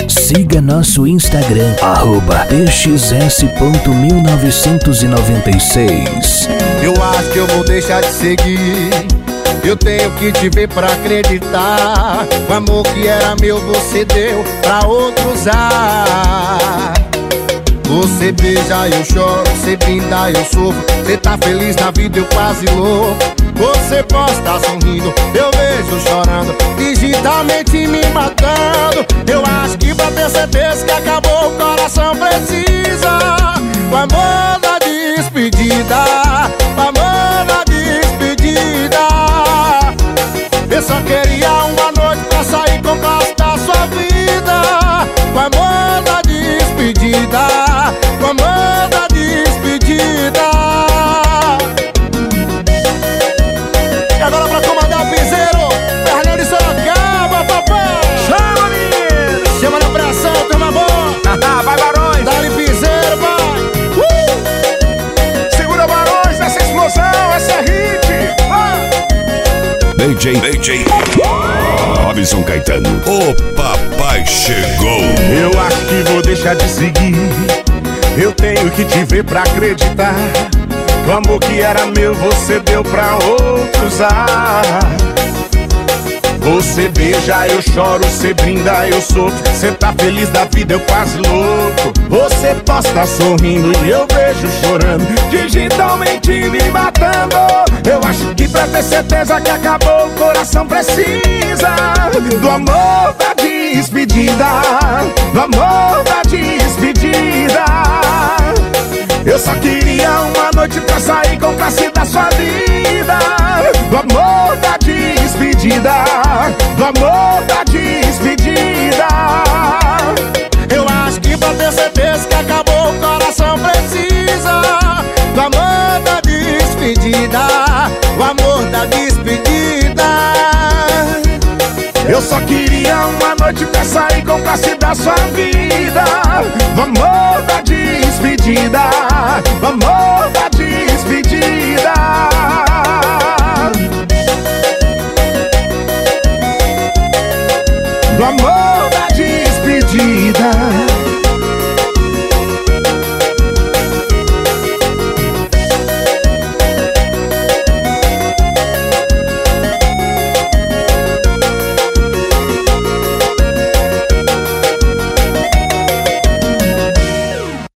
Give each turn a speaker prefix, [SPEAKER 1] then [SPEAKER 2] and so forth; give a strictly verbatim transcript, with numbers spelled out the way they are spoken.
[SPEAKER 1] Siga nosso Instagram, arroba t x s ponto mil novecentos e noventa e seis.
[SPEAKER 2] Eu acho que eu vou deixar de seguir. Eu tenho que te ver pra acreditar. O amor que era meu você deu pra outro usar. Você beija, eu choro, você brinda, eu sofro. Você tá feliz na vida, eu quase louco. Você posta sorrindo, eu vejo chorando, digitalmente me matando. Eu acho que pra ter certeza que acabou, o coração precisa o amor da despedida, o amor da despedida. Eu só queria uma noite pra sair com o gosto da sua vida. O amor da despedida, o amor da despedida. E agora pra comandar o piseiro, Fernando de Sorocaba, papai.
[SPEAKER 3] Chama, menino!
[SPEAKER 2] Chama na pressão, turma boa.
[SPEAKER 3] Vai, Barões!
[SPEAKER 2] Dá-lhe piseiro, vai.
[SPEAKER 3] Uh! Segura, Barões, essa explosão, essa é hit! Ah!
[SPEAKER 4] D J, D J Robson Caetano, o papai chegou.
[SPEAKER 3] Eu acho que vou deixar de seguir. Eu tenho que te ver pra acreditar. O amor que era meu você deu pra outros usar. Você beija, eu choro, você brinda, eu sofro. Você tá feliz da vida, eu quase louco. Você posta sorrindo e eu vejo chorando, digitalmente me matando. Eu acho que pra ter certeza que acabou, o coração precisa do amor da despedida, do amor da despedida. Eu só queria uma noite pra sair com classe da sua vida. Do amor da despedida, do amor da despedida.
[SPEAKER 2] Eu acho que pra ter certeza que acabou, o coração precisa do amor da despedida, o amor da despedida.
[SPEAKER 3] Eu só queria uma noite pra sair com classe da sua vida. Do amor da despedida, do amor da despedida.